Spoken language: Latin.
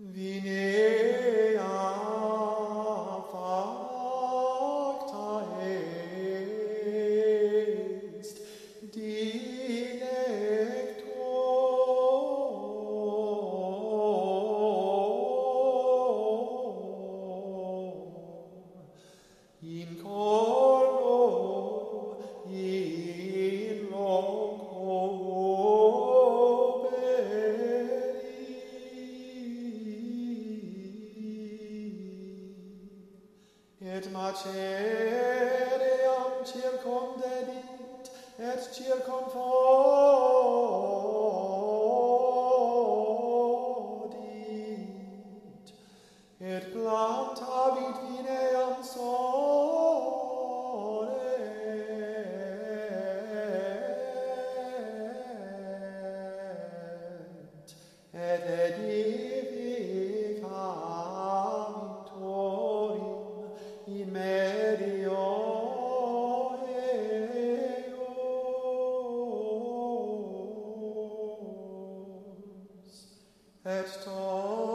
Vinea facta est dilector in colo in loco et maceream circumdedit et circumfodit et plantavit vineam sole et edificavit torim in medio eos et